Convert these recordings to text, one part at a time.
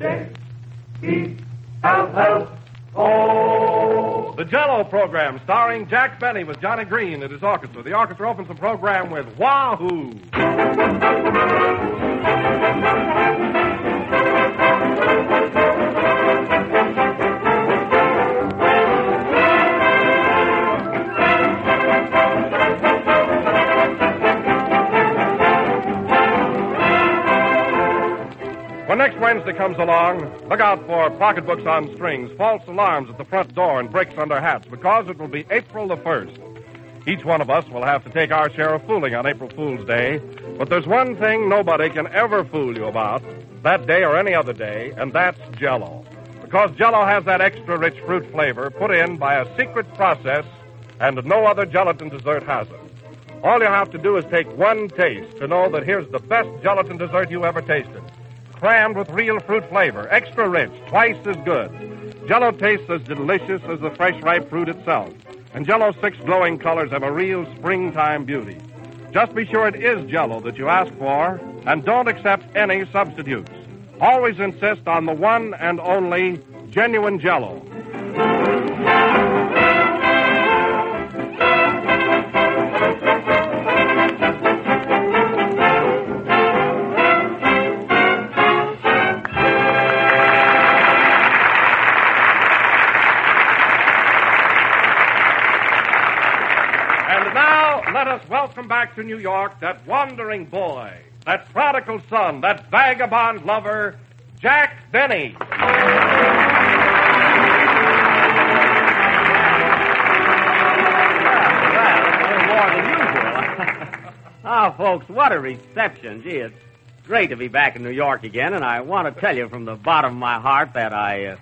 J-E-L-L-O. The Jell-O program, starring Jack Benny with Johnny Green and his orchestra. The orchestra opens the program with Wahoo! When next Wednesday comes along, look out for pocketbooks on strings, false alarms at the front door, and bricks under hats, because it will be April the 1st. Each one of us will have to take our share of fooling on April Fool's Day, but there's one thing nobody can ever fool you about, that day or any other day, and that's Jell-O. Because Jell-O has that extra rich fruit flavor put in by a secret process, and no other gelatin dessert has it. All you have to do is take one taste to know that here's the best gelatin dessert you ever tasted. Crammed with real fruit flavor, extra rich, twice as good. Jell-O tastes as delicious as the fresh, ripe fruit itself. And Jell-O's 6 glowing colors have a real springtime beauty. Just be sure it is Jell-O that you ask for, and don't accept any substitutes. Always insist on the one and only genuine Jell-O. Let us welcome back to New York that wandering boy, that prodigal son, that vagabond lover, Jack Benny. Oh, folks, what a reception. Gee, it's great to be back in New York again, and I want to tell you from the bottom of my heart that I'm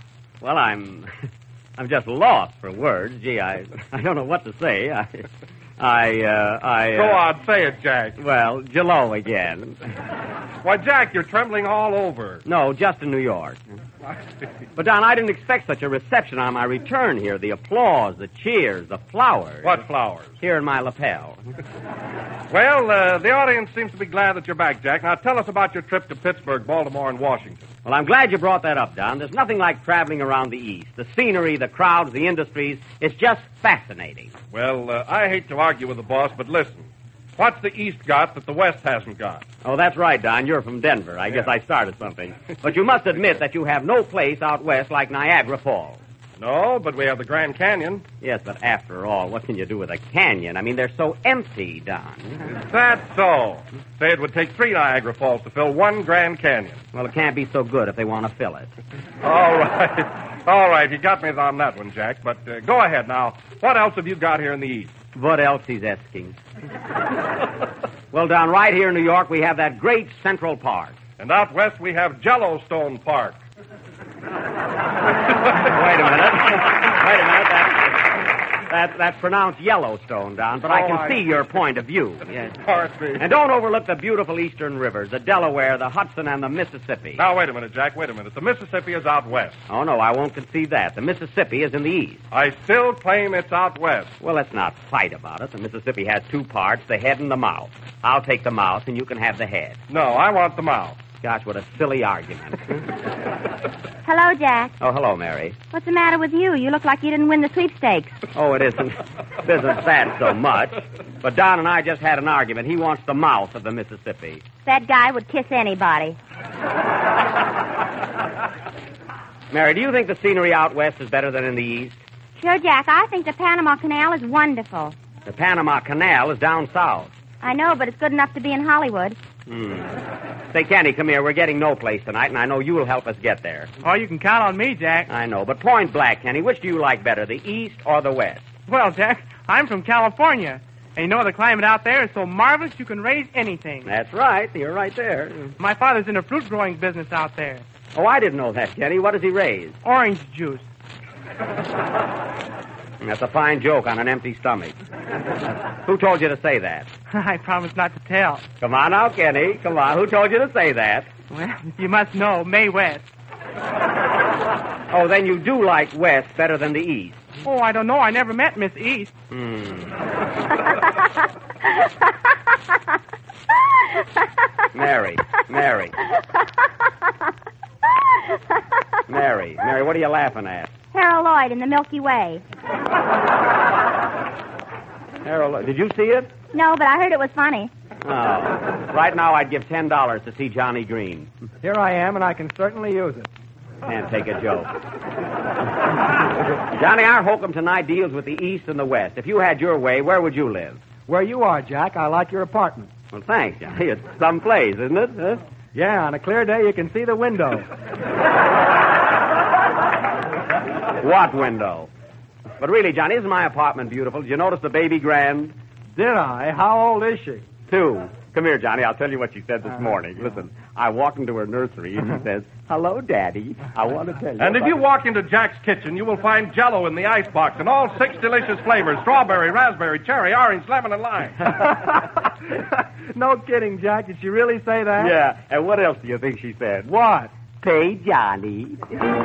just lost for words. Gee, I don't know what to say. Go on, say it, Jack. Well, Jell-O again. Why, Jack, you're trembling all over. No, just in New York. But, Don, I didn't expect such a reception on my return here. The applause, the cheers, the flowers. What flowers? Here in my lapel. Well, the audience seems to be glad that you're back, Jack. Now, tell us about your trip to Pittsburgh, Baltimore, and Washington. Well, I'm glad you brought that up, Don. There's nothing like traveling around the East. The scenery, the crowds, the industries. It's just fascinating. Well, I hate to argue with the boss, but listen. What's the East got that the West hasn't got? Oh, that's right, Don. You're from Denver. I guess I started something. But you must admit that you have no place out west like Niagara Falls. No, but we have the Grand Canyon. Yes, but after all, what can you do with a canyon? I mean, they're so empty, Don. Is that so? Say it would take 3 Niagara Falls to fill 1 Grand Canyon. Well, it can't be so good if they want to fill it. All right. All right, you got me on that one, Jack. But go ahead now. What else have you got here in the East? What else he's asking? Well, Don, right here in New York, we have that great Central Park. And out west, we have Yellowstone Park. Wait a minute. That's pronounced Yellowstone, Don, but I can see your point of view. Yes. And don't overlook the beautiful eastern rivers, the Delaware, the Hudson, and the Mississippi. Now, wait a minute, Jack, wait a minute. The Mississippi is out west. Oh, no, I won't concede that. The Mississippi is in the east. I still claim it's out west. Well, let's not fight about it. The Mississippi has 2 parts, the head and the mouth. I'll take the mouth, and you can have the head. No, I want the mouth. Gosh, what a silly argument. Hello, Jack. Oh, hello, Mary. What's the matter with you? You look like you didn't win the sweepstakes. Oh, it isn't that so much. But Don and I just had an argument. He wants the mouth of the Mississippi. That guy would kiss anybody. Mary, do you think the scenery out west is better than in the east? Sure, Jack. I think the Panama Canal is wonderful. The Panama Canal is down south. I know, but it's good enough to be in Hollywood. Say, Kenny, come here. We're getting no place tonight, and I know you'll help us get there. Oh, you can count on me, Jack. I know, but point blank, Kenny, which do you like better, the east or the west? Well, Jack, I'm from California. And you know the climate out there is so marvelous you can raise anything. That's right. You're right there. My father's in the fruit growing business out there. Oh, I didn't know that, Kenny. What does he raise? Orange juice. That's a fine joke on an empty stomach. Who told you to say that? I promise not to tell. Come on now, Kenny. Come on. Who told you to say that? Well, you must know, Mae West. Oh, then you do like West better than the East. Oh, I don't know. I never met Miss East. Mary. Mary, what are you laughing at? Harold Lloyd in the Milky Way. Harold, did you see it? No, but I heard it was funny. Oh. Right now, I'd give $10 to see Johnny Green. Here I am, and I can certainly use it. Can't take a joke. Johnny, our hokum tonight deals with the East and the West. If you had your way, where would you live? Where you are, Jack. I like your apartment. Well, thanks, Johnny. It's someplace, isn't it? Huh? Yeah, on a clear day, you can see the window. What window? But really, Johnny, isn't my apartment beautiful? Did you notice the baby grand? Did I? How old is she? 2. Come here, Johnny. I'll tell you what she said this morning. Listen, I walked into her nursery, and she says, "Hello, Daddy. I want to tell you." And if you walk into Jack's kitchen, you will find Jell-O in the icebox and all 6 delicious flavors: strawberry, raspberry, cherry, orange, lemon, and lime. No kidding, Jack. Did she really say that? Yeah. And what else do you think she said? What? Pay Johnny.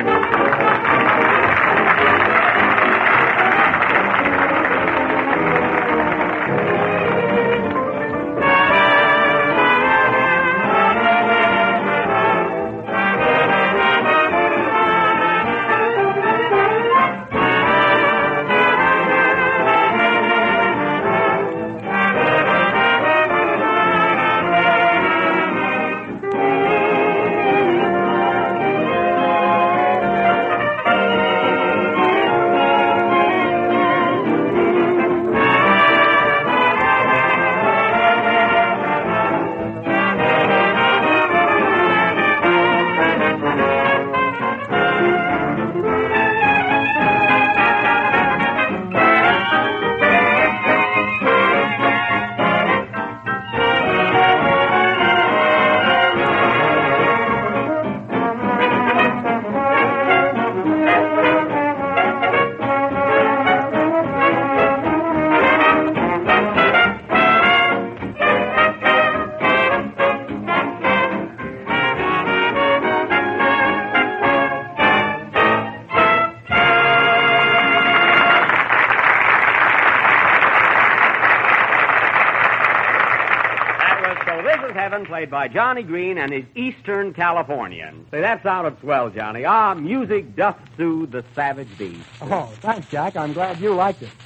Played by Johnny Green and his Eastern Californian. Say, that sounded swell, Johnny. Ah, music doth soothe the savage beast. Oh, thanks, Jack. I'm glad you liked it.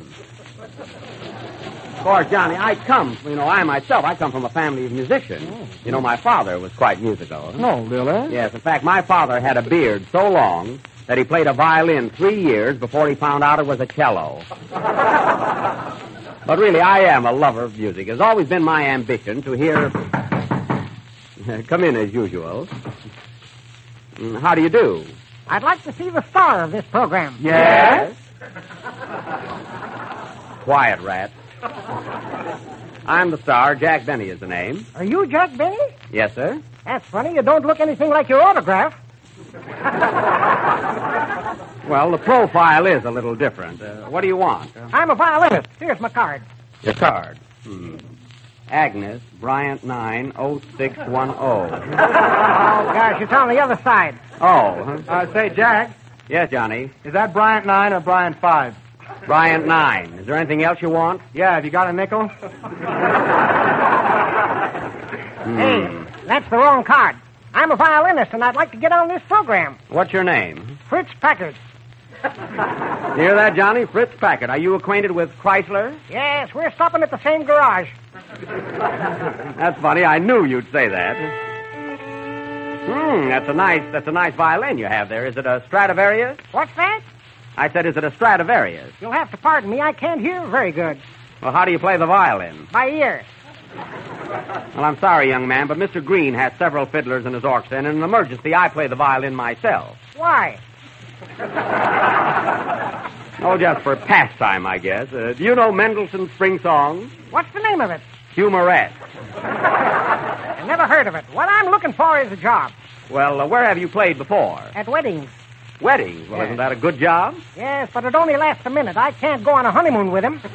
Of course, Johnny, I come from a family of musicians. Oh. You know, my father was quite musical. No, really? Yes, in fact, my father had a beard so long that he played a violin 3 years before he found out it was a cello. But really, I am a lover of music. It's always been my ambition to hear... Come in as usual. How do you do? I'd like to see the star of this program. Yes? Quiet, rat. I'm the star. Jack Benny is the name. Are you Jack Benny? Yes, sir. That's funny. You don't look anything like your autograph. Well, the profile is a little different. What do you want? I'm a violinist. Here's my card. Your card? Agnes, Bryant 90610. Oh, gosh, it's on the other side. Oh. Say, Jack. Yes, Johnny. Is that Bryant 9 or Bryant 5? Bryant 9. Is there anything else you want? Yeah, have you got a nickel? Hey, that's the wrong card. I'm a violinist, and I'd like to get on this program. What's your name? Fritz Packard. You hear that, Johnny? Fritz Packard. Are you acquainted with Chrysler? Yes, we're stopping at the same garage. That's funny. I knew you'd say that. That's a nice violin you have there. Is it a Stradivarius? What's that? I said, is it a Stradivarius? You'll have to pardon me. I can't hear very good. Well, how do you play the violin? By ear. Well, I'm sorry, young man, but Mr. Green has several fiddlers in his orchestra, and in an emergency, I play the violin myself. Why? Oh, just for pastime, I guess. Do you know Mendelssohn's Spring Song? What's the name of it? Humorette. I never heard of it. What I'm looking for is a job. Well, where have you played before? At weddings. Weddings? Well, Isn't that a good job? Yes, but it only lasts a minute. I can't go on a honeymoon with him.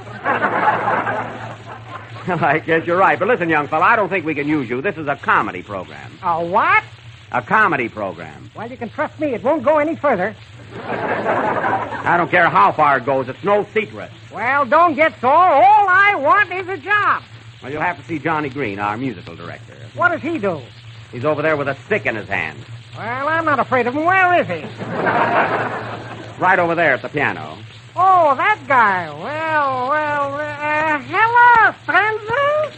I guess you're right. But listen, young fella, I don't think we can use you. This is a comedy program. A what? A comedy program. Well, you can trust me. It won't go any further. I don't care how far it goes. It's no secret. Well, don't get sore. All I want is a job. Well, you'll have to see Johnny Green, our musical director. What does he do? He's over there with a stick in his hand. Well, I'm not afraid of him. Where is he? Right over there at the piano. Oh, that guy. Well, hello, stranger.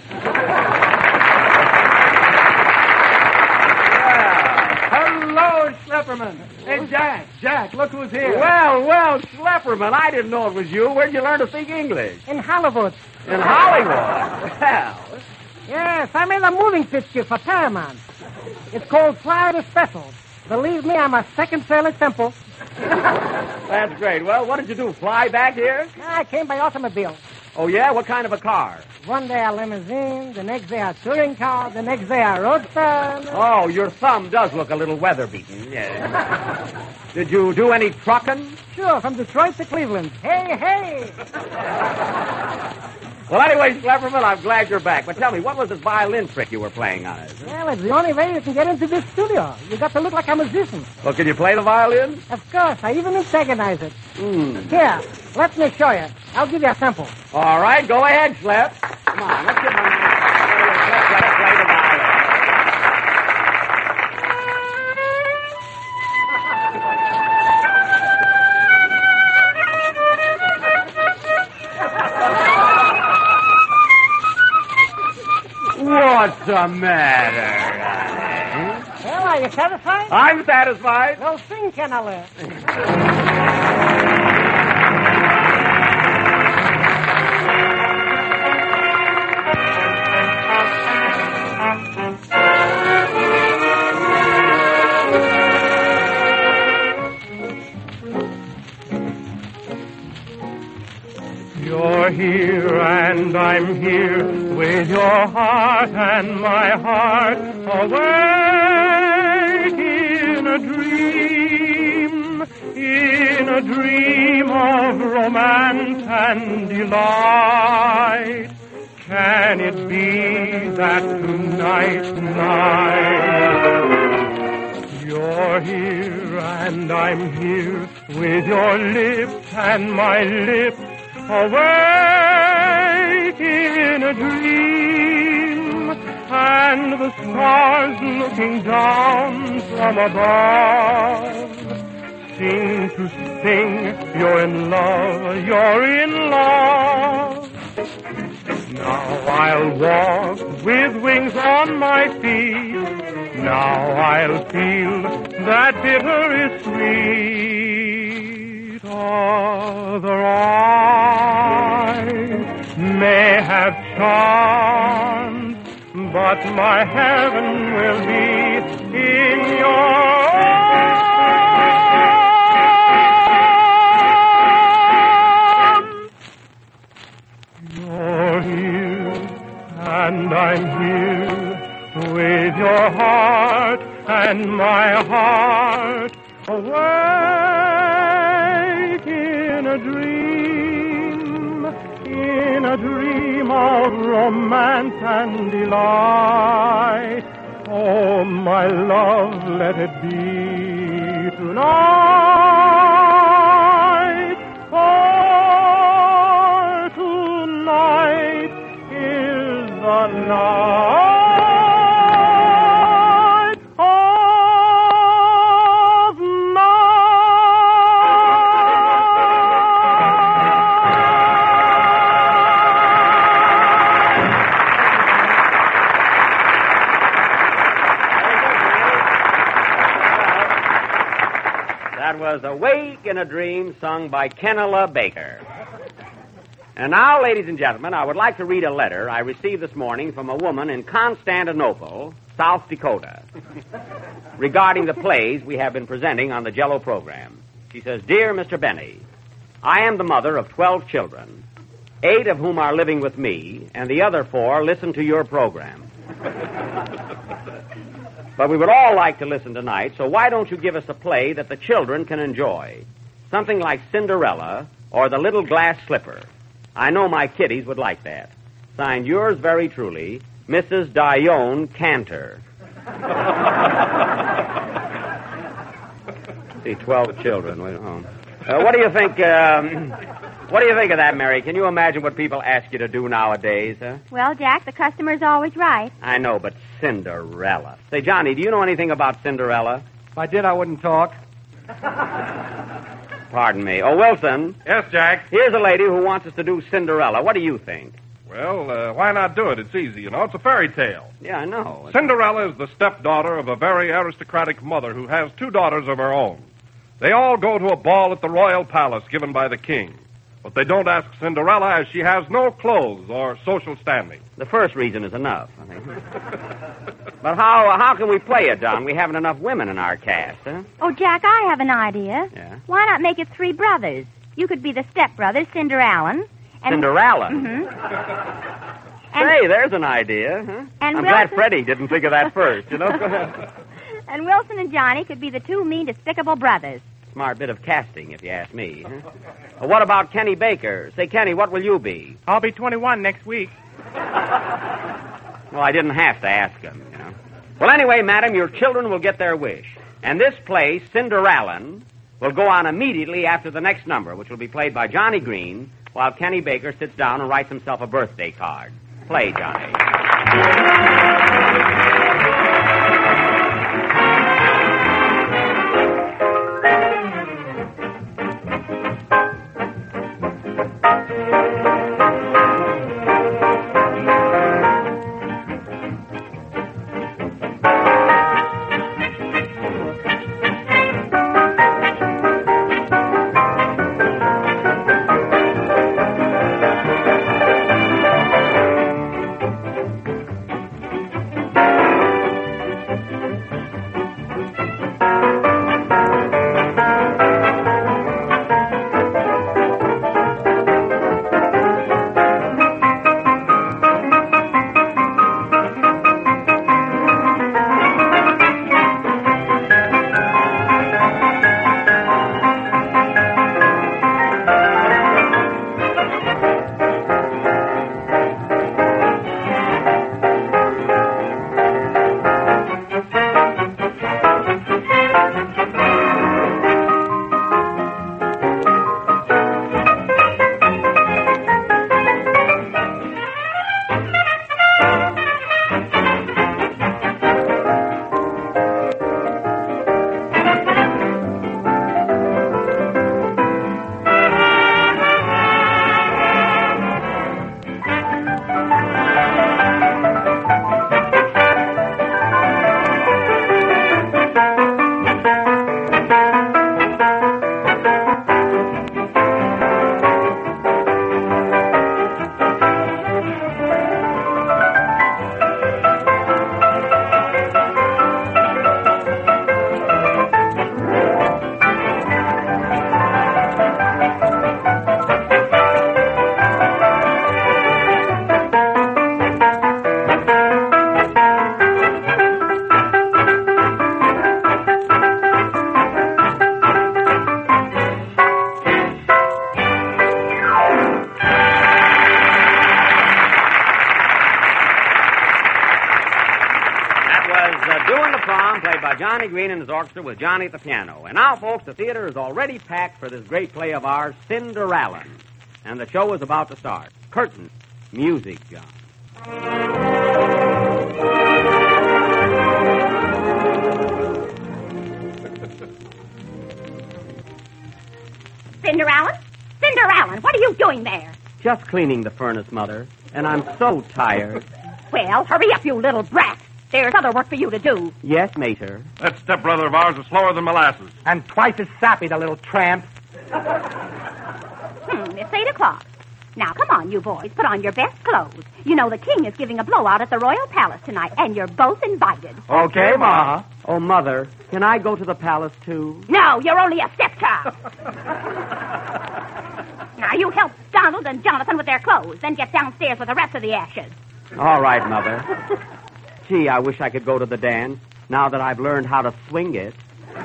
Hello, Schlepperman. Hey, Jack, look who's here. Well, Schlepperman, I didn't know it was you. Where'd you learn to speak English? In Hollywood. In Hollywood? Well. Yes, I made a moving picture for Paramount. It's called Florida Special. Believe me, I'm a second Shirley Temple. That's great. Well, what did you do, fly back here? I came by automobile. Oh, yeah? What kind of a car? One day a limousine, the next day a touring car, the next day a roadster. Oh, your thumb does look a little weather-beaten, yes. Did you do any trucking? Sure, from Detroit to Cleveland. Hey! Well, anyway, Schlepperman, I'm glad you're back. But tell me, what was this violin trick you were playing on us? Well, it's the only way you can get into this studio. You got to look like a musician. Well, can you play the violin? Of course, I even antagonize it. Here, let me show you. I'll give you a sample. All right, go ahead, Schlep. Come on, let's get my man play the violin. What's the matter? Well, are you satisfied? I'm satisfied. Well, sing, Kenala. You're here and I'm here with your heart and my heart awake in a dream of romance and delight. Can it be that tonight, you're here and I'm here with your lips and my lips awake in a dream, and the stars looking down from above seem to sing, you're in love, you're in love. Now I'll walk with wings on my feet, now I'll feel that bitter is sweet. Other eyes may have charms, but my heaven will be in your arms. You're here, and I'm here with your heart and my heart awake in a dream of romance and delight. Oh, my love, let it be tonight. For tonight is the night. Was Awake in a Dream, sung by Kenela Baker. And now, ladies and gentlemen, I would like to read a letter I received this morning from a woman in Constantinople, South Dakota, regarding the plays we have been presenting on the Jello program. She says, Dear Mr. Benny, I am the mother of 12 children, 8 of whom are living with me, and the other 4 listen to your program. But we would all like to listen tonight, so why don't you give us a play that the children can enjoy? Something like Cinderella or The Little Glass Slipper. I know my kiddies would like that. Signed, yours very truly, Mrs. Dione Cantor. See, 12 children. What do you think? What do you think of that, Mary? Can you imagine what people ask you to do nowadays, huh? Well, Jack, the customer's always right. I know, but Cinderella. Say, Johnny, do you know anything about Cinderella? If I did, I wouldn't talk. Pardon me. Oh, Wilson, Yes, Jack. here's a lady who wants us to do Cinderella. What do you think? Well, why not do it? It's easy, you know. It's a fairy tale. Yeah, I know. Cinderella is the stepdaughter of a very aristocratic mother who has two daughters of her own. They all go to a ball at the royal palace given by the king. But they don't ask Cinderella as she has no clothes or social standing. The first reason is enough, I think. But how can we play it, Don? We haven't enough women in our cast, huh? Oh, Jack, I have an idea. Yeah? Why not make it three brothers? You could be the stepbrother, Cinderella. Cinderella? Mm-hmm. Say, there's an idea, huh? And I'm glad Wilson- Freddie didn't think of that first, you know? And Wilson and Johnny could be the two mean, despicable brothers. Smart bit of casting, if you ask me. Huh? What about Kenny Baker? Say, Kenny, what will you be? I'll be 21 next week. Well, I didn't have to ask him, you know. Well, anyway, madam, your children will get their wish. And this play, Cinderella, will go on immediately after the next number, which will be played by Johnny Green, while Kenny Baker sits down and writes himself a birthday card. Play, Johnny. Johnny Green and his orchestra with Johnny at the piano. And now, folks, the theater is already packed for this great play of ours, Cinderella. And the show is about to start. Curtain. Music, John. Cinderella? Cinderella, what are you doing there? Just cleaning the furnace, Mother. And I'm so tired. Well, hurry up, you little brat. There's other work for you to do. Yes, Mater. That stepbrother of ours is slower than molasses. And twice as sappy, the little tramp. It's 8 o'clock. Now, come on, you boys. Put on your best clothes. You know the king is giving a blowout at the Royal Palace tonight, and you're both invited. Okay, Ma. Oh, Mother, can I go to the palace, too? No, you're only a stepchild. Now, you help Donald and Jonathan with their clothes, then get downstairs with the rest of the ashes. All right, Mother. Gee, I wish I could go to the dance, now that I've learned how to swing it.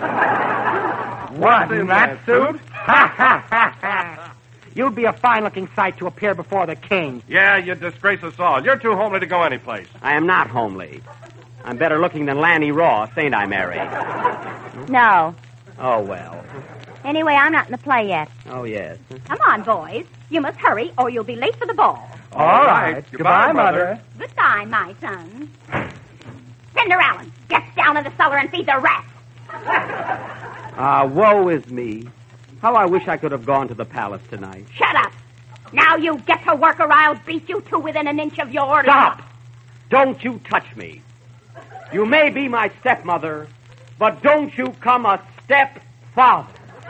What, in that suit? Ha, ha, ha, ha. You'd be a fine-looking sight to appear before the king. Yeah, you disgrace us all. You're too homely to go anyplace. I am not homely. I'm better looking than Lanny Ross, ain't I, Mary? No. Oh, well. Anyway, I'm not in the play yet. Oh, yes. Come on, boys. You must hurry, or you'll be late for the ball. All right. Goodbye, Mother. Goodbye, my sons. Cinderella, get down in the cellar and feed the rats. Woe is me. How I wish I could have gone to the palace tonight. Shut up. Now you get to work or I'll beat you to within an inch of your Stop! Don't you touch me. You may be my stepmother, but don't you come a stepfather.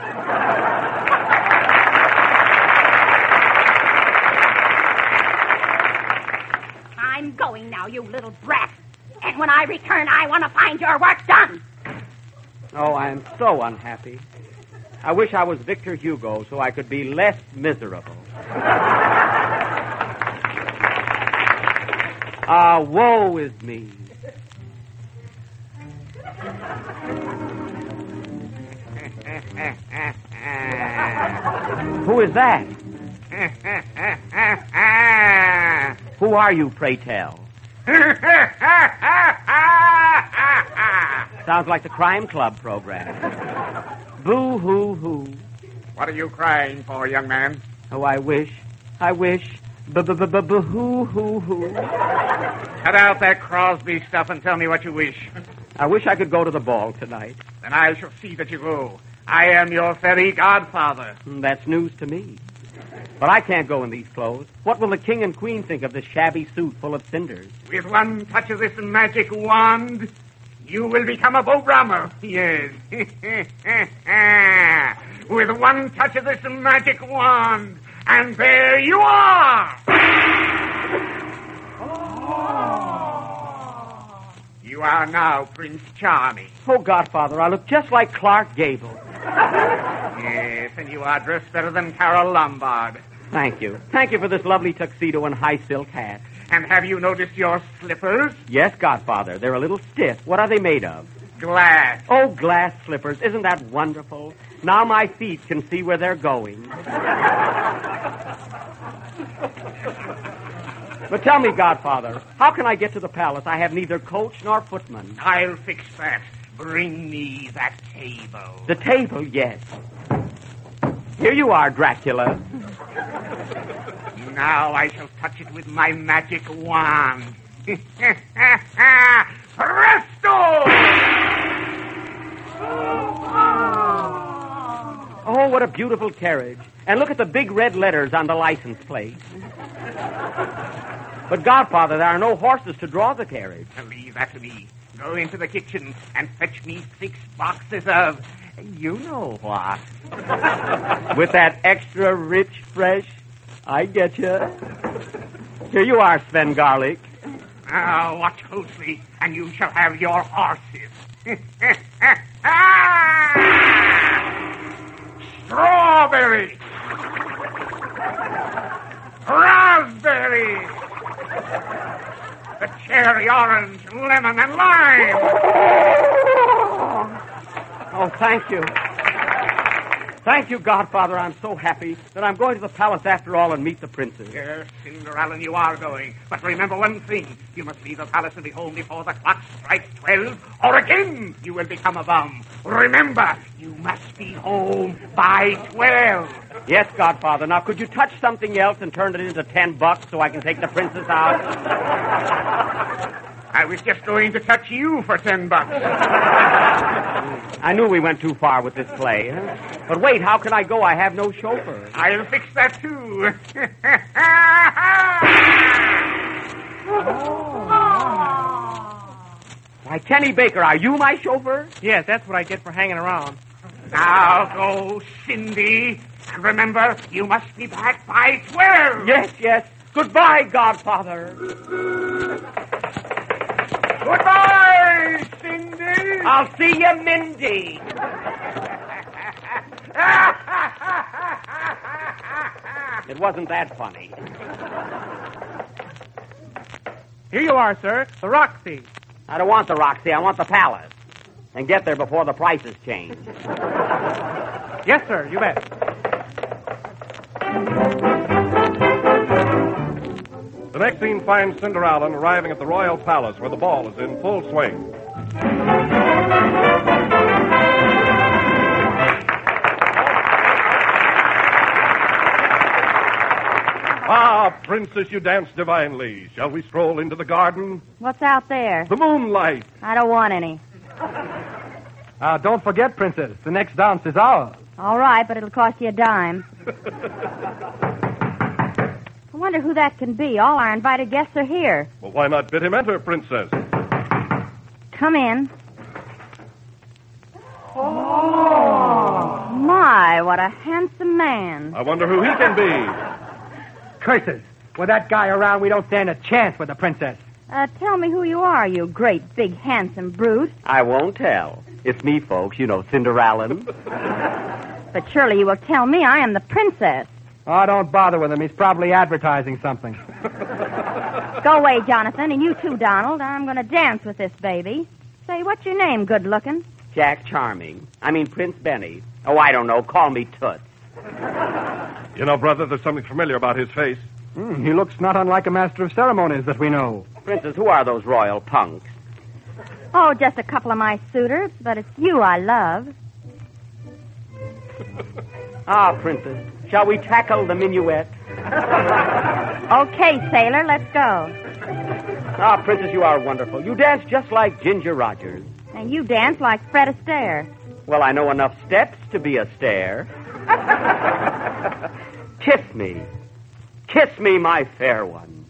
I'm going now, you little brat. And when I return, I want to find your work done. Oh, I am so unhappy. I wish I was Victor Hugo so I could be less miserable. Woe is me. Who is that? Who are you, pray tell? Sounds like the Crime Club program. Boo-hoo-hoo. What are you crying for, young man? Oh, I wish. Boo-hoo-hoo. Cut out that Crosby stuff and tell me what you wish. I wish I could go to the ball tonight. Then I shall see that you go. I am your fairy godfather. That's news to me. But I can't go in these clothes. What will the king and queen think of this shabby suit full of cinders? With one touch of this magic wand, you will become a Beau Brummel. Yes. With one touch of this magic wand, and there you are! You are now Prince Charming. Oh, Godfather, I look just like Clark Gable. Yes, and you are dressed better than Carol Lombard. Thank you. Thank you for this lovely tuxedo and high silk hat. And have you noticed your slippers? Yes, Godfather. They're a little stiff. What are they made of? Glass. Oh, glass slippers. Isn't that wonderful? Now my feet can see where they're going. But tell me, Godfather, how can I get to the palace? I have neither coach nor footman. I'll fix that. Bring me that table. The table, yes. Here you are, Dracula. Now I shall touch it with my magic wand. Presto! Oh, what a beautiful carriage. And look at the big red letters on the license plate. But, Godfather, there are no horses to draw the carriage. Leave that to me. Go into the kitchen and fetch me 6 boxes of you know what. With that extra rich, fresh, I get you. Here you are, Sven Garlic. Now, watch closely, and you shall have your horses. Strawberry. Raspberry. The cherry, orange, lemon, and lime. Oh, thank you. Thank you, Godfather. I'm so happy that I'm going to the palace after all and meet the princess. Yes, Cinderella, you are going. But remember one thing. You must leave the palace and be home before the clock strikes 12, or again you will become a bum. Remember, you must be home by 12. Yes, Godfather. Now, could you touch something else and turn it into $10 so I can take the princess out? I was just going to touch you for $10. I knew we went too far with this play. Huh? But wait, how can I go? I have no chauffeur. I'll fix that, too. Why, Kenny Baker, are you my chauffeur? Yes, that's what I get for hanging around. Now go, Cindy. And remember, you must be back by 12. Yes. Goodbye, Godfather. Goodbye, Cindy. I'll see you, Mindy. It wasn't that funny. Here you are, sir. The Roxy. I don't want the Roxy. I want the palace. And get there before the prices change. Yes, sir. You bet. The next scene finds Cinderella arriving at the royal palace where the ball is in full swing. Ah, princess, you dance divinely. Shall we stroll into the garden? What's out there? The moonlight. I don't want any. Don't forget, Princess, the next dance is ours. All right, but it'll cost you a dime. I wonder who that can be. All our invited guests are here. Well, why not bid him enter, Princess? Come in. Oh! My, what a handsome man. I wonder who he can be. Curses. With that guy around, we don't stand a chance with the princess. Tell me who you are, you great, big, handsome brute. I won't tell. It's me, folks. You know, Cinderella. But surely you will tell me I am the princess. Oh, don't bother with him. He's probably advertising something. Go away, Jonathan, and you too, Donald. I'm going to dance with this baby. Say, what's your name, good looking? Jack Charming. I mean, Prince Benny. Oh, I don't know. Call me Toots. You know, brother, there's something familiar about his face. He looks not unlike a master of ceremonies that we know. Princess, who are those royal punks? Oh, just a couple of my suitors, but it's you I love. Ah, Princess, shall we tackle the minuet? Okay, sailor, let's go. Ah, Princess, you are wonderful. You dance just like Ginger Rogers. And you dance like Fred Astaire. Well, I know enough steps to be a stare. Kiss me. Kiss me, my fair one.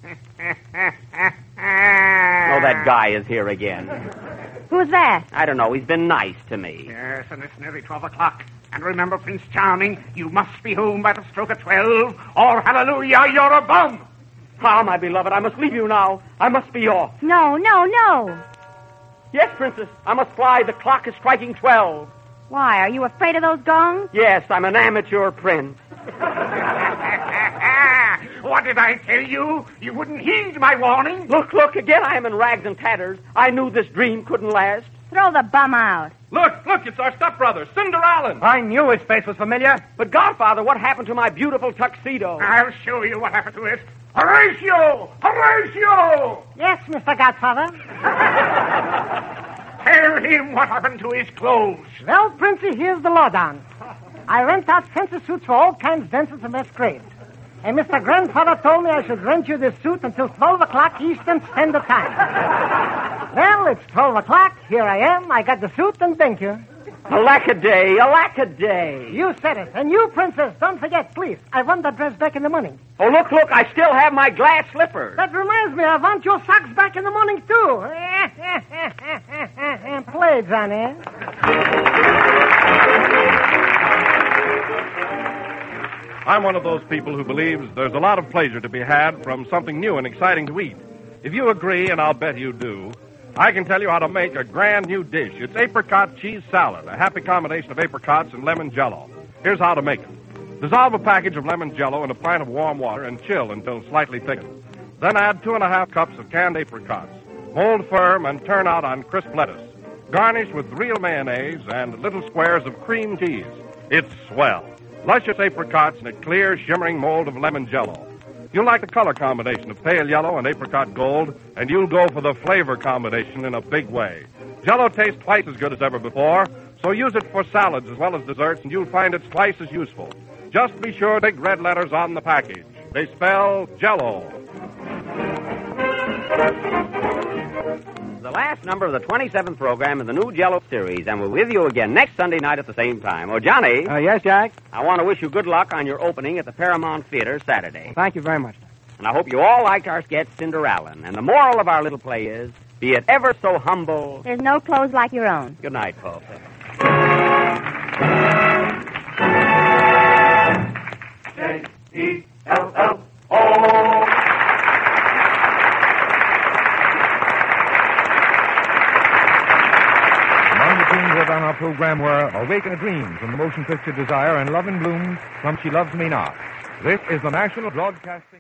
Oh, that guy is here again. Who's that? I don't know. He's been nice to me. Yes, and it's nearly 12 o'clock. And remember, Prince Charming, you must be home by the stroke of 12, or hallelujah, you're a bum. Ah, my beloved, I must leave you now. I must be off. No. Yes, Princess, I must fly. The clock is striking 12. Why, are you afraid of those gongs? Yes, I'm an amateur prince. What did I tell you? You wouldn't heed my warning. Look, again I am in rags and tatters. I knew this dream couldn't last. Throw the bum out. Look, it's our stepbrother, Cinderella. I knew his face was familiar. But, Godfather, what happened to my beautiful tuxedo? I'll show you what happened to it. Horatio! Horatio! Yes, Mr. Godfather. Tell him what happened to his clothes. Well, Princey, here's the lowdown. I rent out fancy suits for all kinds of dances and masquerades. And Mr. Grandfather told me I should rent you this suit until 12 o'clock Eastern Standard Time. Well, it's 12 o'clock. Here I am. I got the suit, and thank you. Alackaday, alackaday. You said it. And you, Princess, don't forget, please. I want that dress back in the morning. Oh, look, I still have my glass slippers. That reminds me, I want your socks back in the morning, too. Play, Johnny. I'm one of those people who believes there's a lot of pleasure to be had from something new and exciting to eat. If you agree, and I'll bet you do, I can tell you how to make a grand new dish. It's apricot cheese salad, a happy combination of apricots and lemon jello. Here's how to make it. Dissolve a package of lemon jello in a pint of warm water and chill until slightly thickened. Then add 2.5 cups of canned apricots. Mold firm and turn out on crisp lettuce. Garnish with real mayonnaise and little squares of cream cheese. It's swell. Luscious apricots in a clear, shimmering mold of lemon jello. You'll like the color combination of pale yellow and apricot gold, and you'll go for the flavor combination in a big way. Jello tastes twice as good as ever before, so use it for salads as well as desserts, and you'll find it's twice as useful. Just be sure big red letters on the package. They spell Jello. The last number of the 27th program in the new Jello series, and we're with you again next Sunday night at the same time. Oh, Johnny. Yes, Jack? I want to wish you good luck on your opening at the Paramount Theater Saturday. Thank you very much. And I hope you all liked our sketch, Cinderella. And the moral of our little play is, be it ever so humble. There's no clothes like your own. Good night, folks. J-E-L-L-O. On our program were Awaken a Dream from the motion picture Desire and Love in Bloom from She Loves Me Not. This is the National Broadcasting...